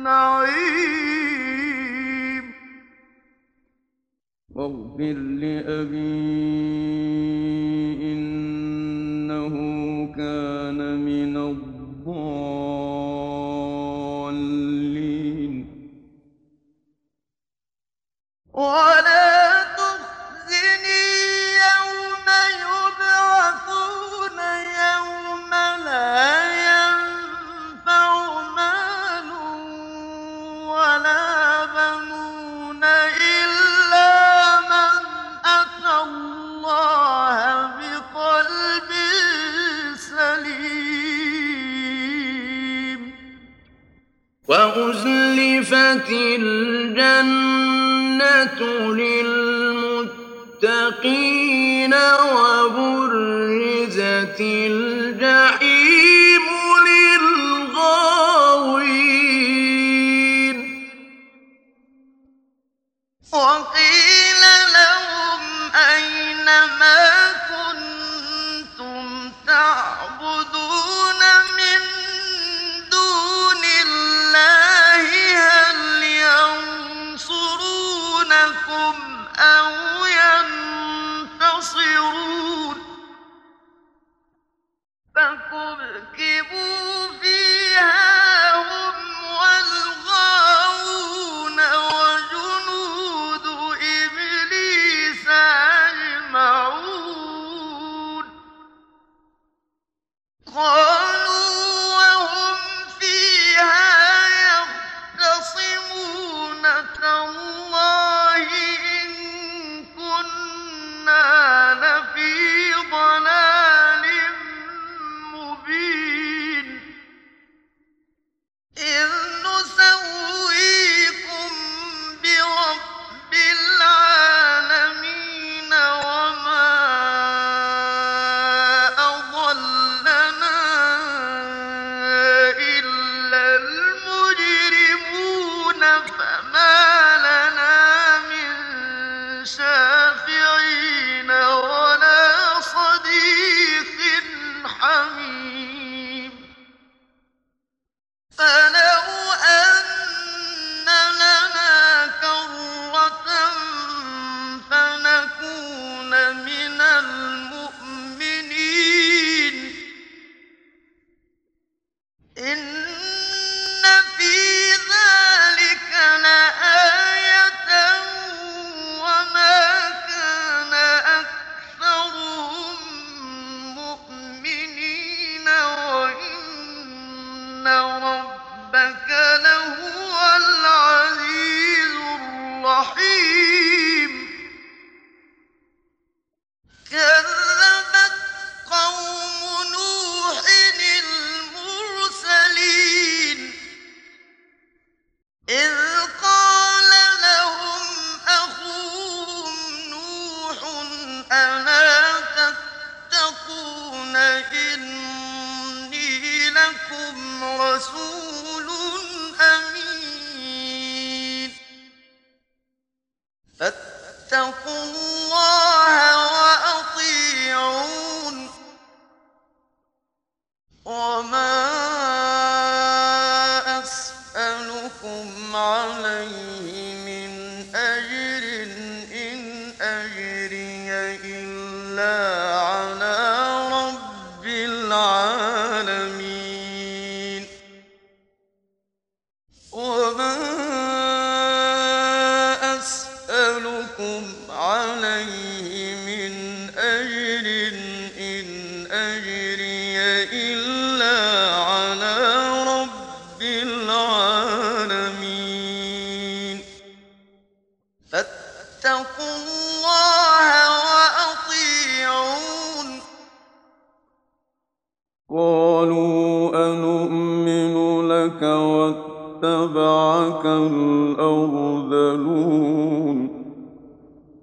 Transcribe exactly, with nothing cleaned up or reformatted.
النعيم واغفر لأبي إنه كان من الضالين ولا تخزني يوم يبعثون يوم لا ينفع مال ولا بنون إلا من أتى الله بقلب سليم وأزلفت الجنة للمتقين وبرزت الجحيم للغاوين وقيل لهم أين ما كنتم تعبدون من دون الله هل ينصرونكم أو ينتصرون فكبكبوا فيها هم والغاوون وجنود إبليس أجمعون قالوا وهم فيها يختصمون تالله إن كنا لفي ضلال مبين إذ نسويكم برب العالمين وما أضلنا إلا المجرمون فما لنا من شافعين ولا صديق حميم فلو أن لنا كرة فنكون من المؤمنين إن في ذلك لآية وما كان أكثرهم مؤمنين وإن ربك لهو العزيز الرحيم كذبت قوم نوح المرسلين إذ قال لهم أخوهم نوح ألا تتقون إني لكم رسول أمين فاتقوا الله وأطيعون وما أسألكم عليه من أجر إن أجري إلا على رب العالمين وما أسألكم عليه من أجر إن أجري إلا على رب العالمين فاتقوا الله وأطيعون قالوا أنؤمن لك واتبعك